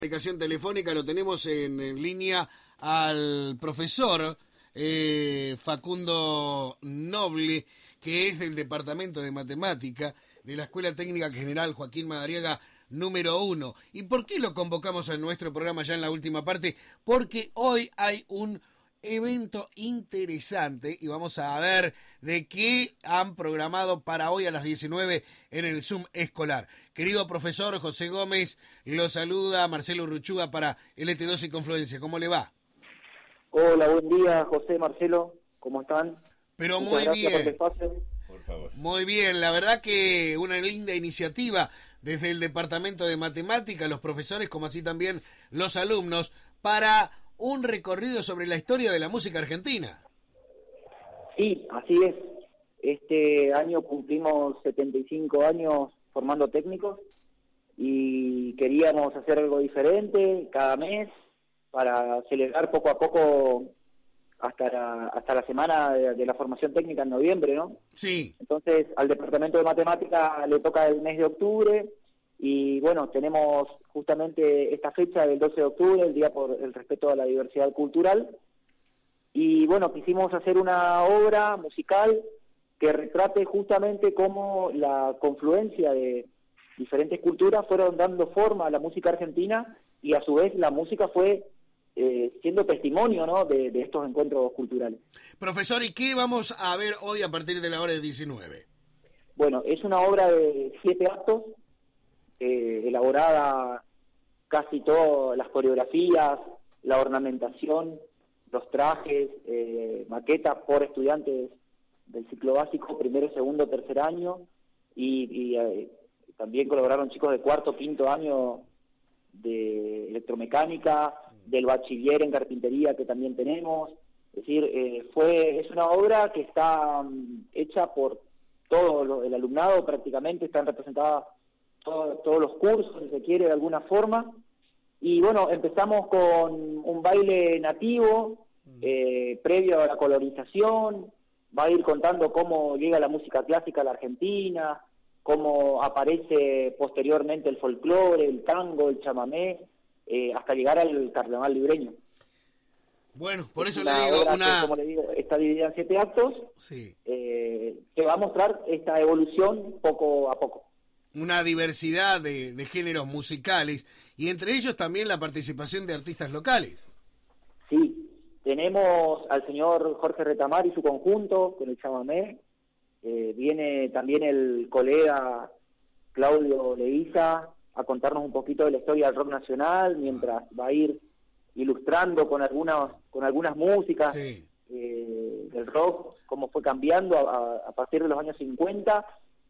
Comunicación telefónica lo tenemos en línea al profesor Facundo Noble, que es del Departamento de Matemática de la Escuela Técnica General Joaquín Madariaga número 1. ¿Y por qué lo convocamos a nuestro programa ya en la última parte? Porque hoy hay un evento interesante y vamos a ver de qué han programado para hoy a las 19 en el Zoom escolar. Querido profesor José Gómez, lo saluda Marcelo Urruchuga para LT2 y Confluencia. ¿Cómo le va? Hola, buen día, José, Marcelo, ¿cómo están? Pero Muchas muy gracias bien. por el espacio. Por favor. Muy bien, la verdad que una linda iniciativa desde el Departamento de Matemática, los profesores como así también los alumnos, para un recorrido sobre la historia de la música argentina. Sí, así es. Este año cumplimos 75 años formando técnicos y queríamos hacer algo diferente cada mes para celebrar poco a poco hasta la semana de la formación técnica en noviembre, ¿no? Sí. Entonces, al Departamento de Matemática le toca el mes de octubre y, bueno, tenemos justamente esta fecha del 12 de octubre, el Día por el Respeto a la Diversidad Cultural. Y, bueno, quisimos hacer una obra musical que retrate justamente cómo la confluencia de diferentes culturas fueron dando forma a la música argentina y, a su vez, la música fue siendo testimonio, ¿no?, de estos encuentros culturales. Profesor, ¿y qué vamos a ver hoy a partir de la hora de 19? Bueno, es una obra de 7 actos, elaborada casi todas las coreografías, la ornamentación, los trajes, maquetas por estudiantes del ciclo básico, primero, segundo, tercer año, y también colaboraron chicos de cuarto, quinto año de electromecánica, del bachiller en carpintería que también tenemos. Es decir, es una obra que está hecha por todo el alumnado, prácticamente están representadas todos los cursos, si se quiere, de alguna forma. Y bueno, empezamos con un baile nativo, previo a la colonización. Va a ir contando cómo llega la música clásica a la Argentina, cómo aparece posteriormente el folclore, el tango, el chamamé, hasta llegar al carnaval libreño. Bueno, por eso Una le digo obra una... que, como le digo, está dividida en 7 actos, Sí. que va a mostrar esta evolución poco a poco. Una diversidad de géneros musicales y entre ellos también la participación de artistas locales. Sí, tenemos al señor Jorge Retamar y su conjunto con el chamamé. Viene también el colega Claudio Leiza a contarnos un poquito de la historia del rock nacional, mientras va a ir ilustrando con algunas músicas Sí. del rock, cómo fue cambiando a partir de los años 50,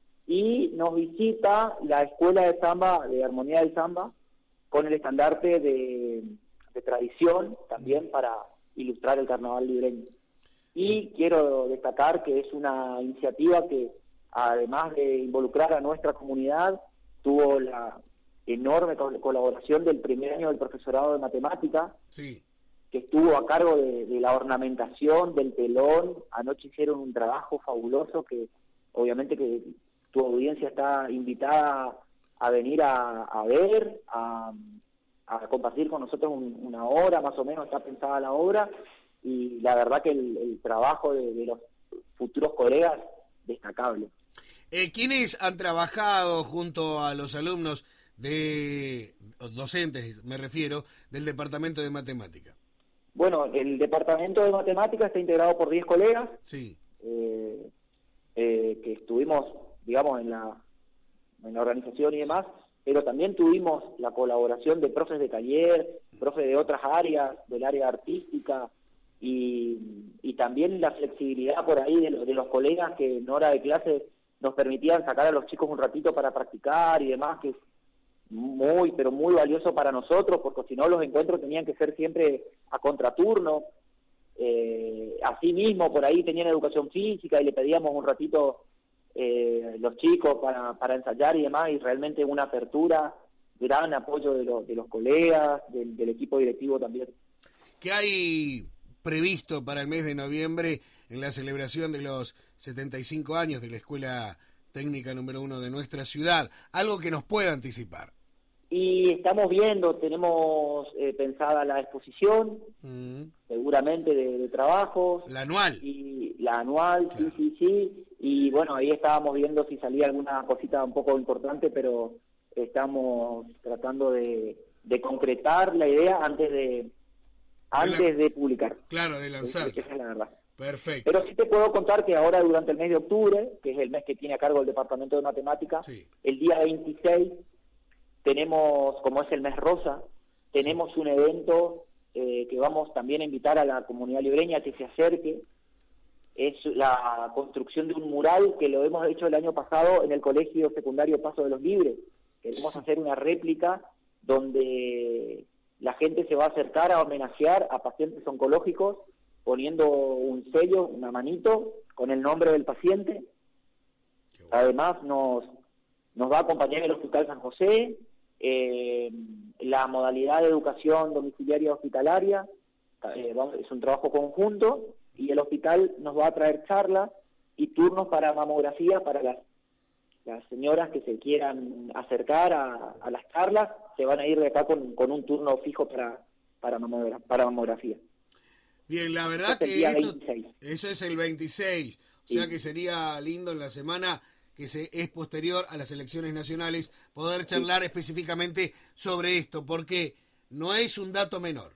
y nos visita la Escuela de Samba, de Armonía del Samba, con el estandarte de tradición también para ilustrar el carnaval libreño. Y quiero destacar que es una iniciativa que, además de involucrar a nuestra comunidad, tuvo la enorme colaboración del primer año del profesorado de matemática, Sí. que estuvo a cargo de la ornamentación, del telón. Anoche hicieron un trabajo fabuloso que obviamente que tu audiencia está invitada a venir a ver, a compartir con nosotros una hora, más o menos está pensada la obra, y la verdad que el trabajo de los futuros colegas, destacable. ¿Quiénes han trabajado junto a los alumnos docentes, me refiero, del Departamento de Matemática? Bueno, el Departamento de Matemática está integrado por 10 colegas, Sí. que estuvimos, digamos, en la organización y demás, pero también tuvimos la colaboración de profes de taller, profes de otras áreas, del área artística, y también la flexibilidad por ahí de los colegas que en hora de clase nos permitían sacar a los chicos un ratito para practicar y demás, que es muy, pero muy valioso para nosotros, porque si no los encuentros tenían que ser siempre a contraturno. Así mismo, por ahí tenían educación física y le pedíamos un ratito los chicos para ensayar y demás, y realmente una apertura, gran apoyo de los colegas, del equipo directivo también. ¿Qué hay previsto para el mes de noviembre en la celebración de los 75 años de la Escuela Técnica número 1 de nuestra ciudad? Algo que nos pueda anticipar. Y estamos viendo, tenemos pensada la exposición, seguramente de trabajos. La anual. Y la anual, claro. Sí. Y bueno, ahí estábamos viendo si salía alguna cosita un poco importante, pero estamos tratando de concretar la idea antes de publicar. Claro, de lanzar. Esa es la verdad. Perfecto. Pero sí te puedo contar que ahora durante el mes de octubre, que es el mes que tiene a cargo el Departamento de Matemáticas, sí, el día 26 tenemos, como es el mes rosa, tenemos un evento que vamos también a invitar a la comunidad libreña que se acerque. Es la construcción de un mural que lo hemos hecho el año pasado en el Colegio Secundario Paso de los Libres. Queremos hacer una réplica donde la gente se va a acercar a homenajear a pacientes oncológicos poniendo un sello, una manito, con el nombre del paciente. Además nos va a acompañar el Hospital San José, la modalidad de educación domiciliaria hospitalaria, es un trabajo conjunto, y el hospital nos va a traer charlas y turnos para mamografía para las señoras que se quieran acercar a las charlas, se van a ir de acá con un turno fijo para mamografía. Bien, la verdad que eso es el 26, o sea que sería lindo en la semana que es posterior a las elecciones nacionales poder charlar específicamente sobre esto, porque no es un dato menor,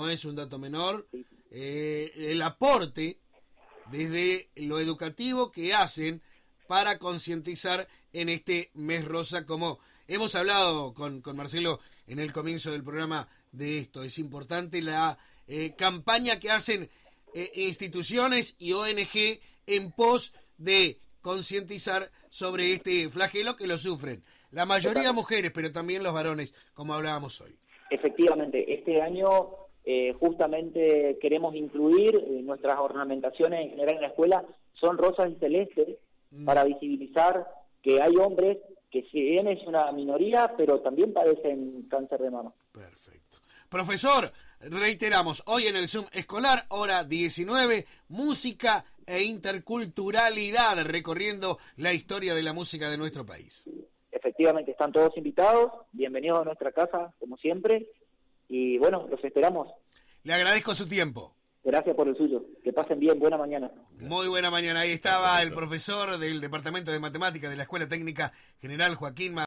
el aporte desde lo educativo que hacen para concientizar en este mes rosa, como hemos hablado con Marcelo en el comienzo del programa de esto. Es importante la campaña que hacen instituciones y ONG en pos de concientizar sobre este flagelo que lo sufren. La mayoría mujeres, pero también los varones, como hablábamos hoy. Efectivamente, este año justamente queremos incluir nuestras ornamentaciones en general en la escuela, son rosas y celestes, para visibilizar que hay hombres que si bien es una minoría, pero también padecen cáncer de mama. Perfecto. Profesor, reiteramos, hoy en el Zoom escolar, hora 19, música e interculturalidad, recorriendo la historia de la música de nuestro país. Efectivamente, están todos invitados, bienvenidos a nuestra casa, como siempre, y bueno, los esperamos. Le agradezco su tiempo. Gracias por el suyo. Que pasen bien. Buena mañana. Muy buena mañana. Ahí estaba el profesor del Departamento de Matemáticas de la Escuela Técnica General Joaquín